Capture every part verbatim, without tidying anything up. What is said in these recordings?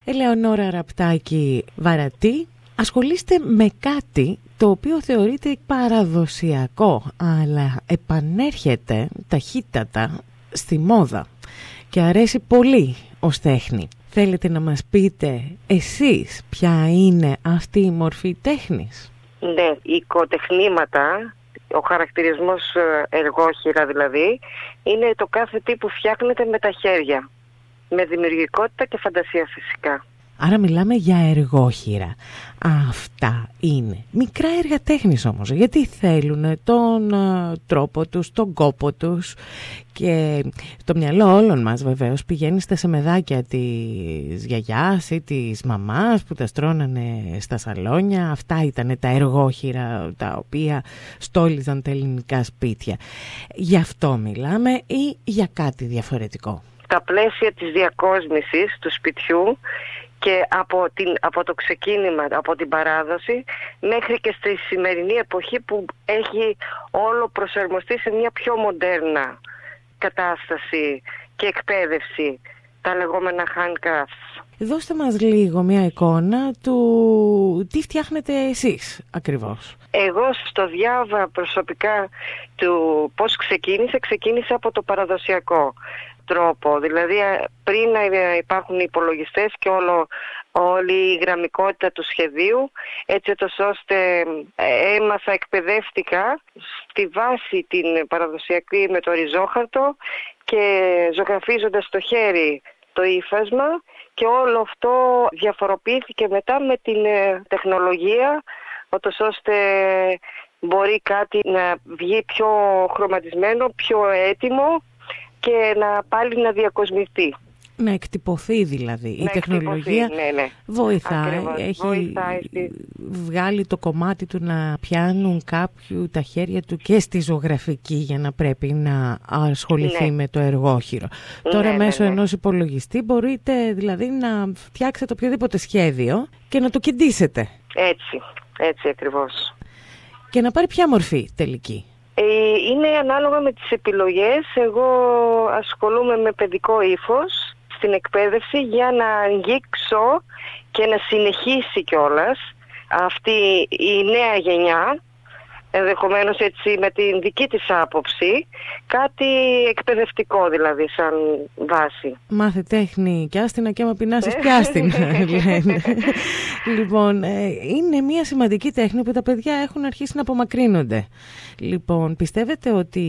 Ελεονόρα Ραπτάκη Βαρατή, ασχολείστε με κάτι το οποίο θεωρείται παραδοσιακό, αλλά επανέρχεται ταχύτατα στη μόδα και αρέσει πολύ ως τέχνη. Θέλετε να μας πείτε εσείς ποια είναι αυτή η μορφή τέχνης? Ναι, οικοτεχνήματα, ο χαρακτηρισμός εργόχειρα δηλαδή, είναι το κάθε τι που φτιάχνεται με τα χέρια, με δημιουργικότητα και φαντασία φυσικά. Άρα μιλάμε για εργόχειρα. Αυτά είναι μικρά έργα τέχνης όμως, γιατί θέλουν τον uh, τρόπο τους, τον κόπο τους, και το μυαλό όλων μας βεβαίως πηγαίνει στα σεμεδάκια της γιαγιάς ή της μαμάς που τα στρώνανε στα σαλόνια. Αυτά ήταν τα εργόχειρα τα οποία στόλιζαν τα ελληνικά σπίτια. Γι' αυτό μιλάμε ή για κάτι διαφορετικό? Στα πλαίσια της διακόσμησης του σπιτιού και από, την, από το ξεκίνημα, από την παράδοση μέχρι και στη σημερινή εποχή που έχει όλο προσαρμοστεί σε μια πιο μοντέρνα κατάσταση και εκπαίδευση, τα λεγόμενα handcrafts. Δώστε μας λίγο μια εικόνα του τι φτιάχνετε εσείς ακριβώς. Εγώ στο διάβα προσωπικά του πώς ξεκίνησε, ξεκίνησε από το παραδοσιακό τρόπο. Δηλαδή πριν να υπάρχουν οι υπολογιστές και όλο, όλη η γραμμικότητα του σχεδίου, έτσι ώστε έμαθα, εκπαιδεύτηκα στη βάση την παραδοσιακή με το ριζόχαρτο και ζωγραφίζοντας το χέρι το ύφασμα, και όλο αυτό διαφοροποιήθηκε μετά με την τεχνολογία, ώστε μπορεί κάτι να βγει πιο χρωματισμένο, πιο έτοιμο και να πάλι να διακοσμηθεί. Να εκτυπωθεί δηλαδή. Να η τεχνολογία ναι, ναι. βοηθάει. Ακριβώς, έχει βοηθάει. βγάλει το κομμάτι του να πιάνουν κάποιου τα χέρια του και στη ζωγραφική για να πρέπει να ασχοληθεί ναι. με το εργόχειρο. Ναι, Τώρα ναι, μέσω ναι. ενός υπολογιστή μπορείτε δηλαδή να φτιάξετε οποιοδήποτε σχέδιο και να το κεντήσετε. Έτσι, έτσι ακριβώς. Και να πάρει ποια μορφή τελική? Είναι ανάλογα με τις επιλογές. Εγώ ασχολούμαι με παιδικό ύφος στην εκπαίδευση για να αγγίξω και να συνεχίσει κιόλας αυτή η νέα γενιά, ενδεχομένως έτσι με την δική της άποψη, κάτι εκπαιδευτικό δηλαδή σαν βάση. Μάθε τέχνη κι άστινα και άμα πεινάσεις πιάστηνα, λένε. Λοιπόν, είναι μια σημαντική τέχνη που τα παιδιά έχουν αρχίσει να απομακρύνονται. Λοιπόν, πιστεύετε ότι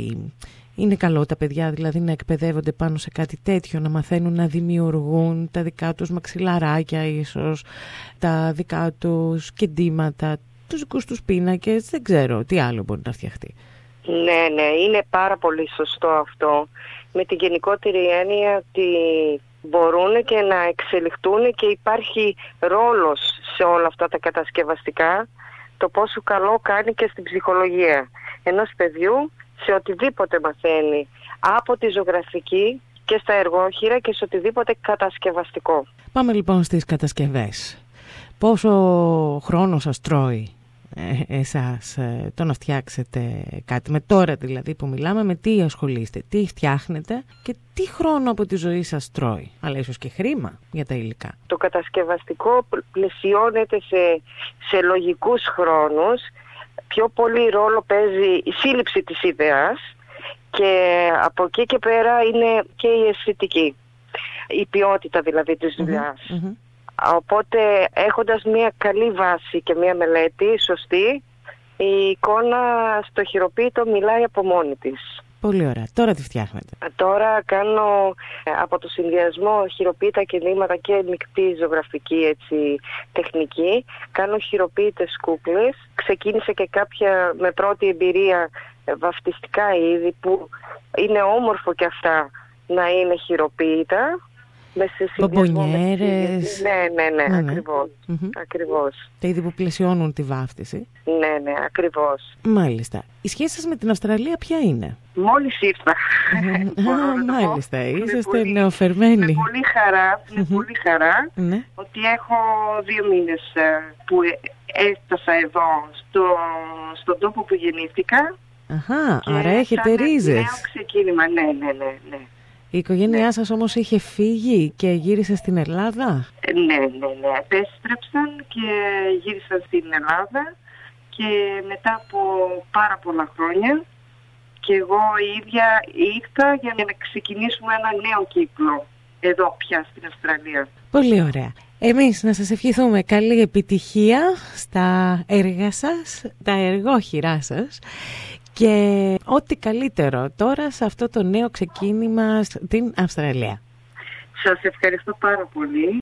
είναι καλό τα παιδιά δηλαδή να εκπαιδεύονται πάνω σε κάτι τέτοιο, να μαθαίνουν να δημιουργούν τα δικά τους μαξιλαράκια ίσως, τα δικά τους κεντήματα, τους δικούς τους πίνακες, δεν ξέρω τι άλλο μπορεί να φτιαχτεί? Ναι, ναι, είναι πάρα πολύ σωστό αυτό, με την γενικότερη έννοια ότι μπορούν και να εξελιχτούν και υπάρχει ρόλος σε όλα αυτά τα κατασκευαστικά, το πόσο καλό κάνει και στην ψυχολογία ενός παιδιού σε οτιδήποτε μαθαίνει, από τη ζωγραφική και στα εργόχειρα και σε οτιδήποτε κατασκευαστικό. Πάμε λοιπόν στις κατασκευές. Πόσο χρόνο σας τρώει ε, εσάς ε, το να φτιάξετε κάτι? Με τώρα δηλαδή που μιλάμε, με τι ασχολείστε, τι φτιάχνετε και τι χρόνο από τη ζωή σας τρώει? Αλλά ίσως και χρήμα για τα υλικά. Το κατασκευαστικό πλαισιώνεται σε, σε λογικούς χρόνους. Πιο πολύ ρόλο παίζει η σύλληψη της ιδέας και από εκεί και πέρα είναι και η αισθητική, η ποιότητα δηλαδή της δουλειάς. Mm-hmm, mm-hmm. Οπότε έχοντας μια καλή βάση και μια μελέτη σωστή, η εικόνα στο χειροποίητο μιλάει από μόνη της. Πολύ ωραία. Τώρα τι φτιάχνετε? Τώρα κάνω από το συνδυασμό χειροποίητα κεντήματα και μεικτή ζωγραφική έτσι, τεχνική. Κάνω χειροποίητες κούκλες. Ξεκίνησα και κάποια με πρώτη εμπειρία βαφτιστικά είδη που είναι όμορφο και αυτά να είναι χειροποίητα. Μπομπονιέρες. Ναι, ναι, ναι, ναι, ακριβώς. Mm-hmm. ακριβώς. Τα είδη που πλαισιώνουν τη βάφτιση. Ναι, ναι, ακριβώς. Μάλιστα. Η σχέση σας με την Αυστραλία ποια είναι? Μόλις ήρθα. Α, μάλιστα. Είσαστε νεοφερμένοι. Με πολύ χαρά, με πολύ χαρά ναι. ότι έχω δύο μήνες που έφτασα εδώ στο, στον τόπο που γεννήθηκα. Αχα, άρα έχετε ρίζες. Νέο ξεκίνημα, ναι, ναι, ναι, ναι. Η οικογένειά σας όμως είχε φύγει και γύρισε στην Ελλάδα? Ναι, ναι, ναι. Επέστρεψαν και γύρισαν στην Ελλάδα και μετά από πάρα πολλά χρόνια και εγώ η ίδια ήρθα για να ξεκινήσουμε ένα νέο κύκλο εδώ πια στην Αυστραλία. Πολύ ωραία. Εμείς να σας ευχηθούμε καλή επιτυχία στα έργα σας, τα εργόχειρά σας και ό,τι καλύτερο τώρα σε αυτό το νέο ξεκίνημα στην Αυστραλία. Σας ευχαριστώ πάρα πολύ.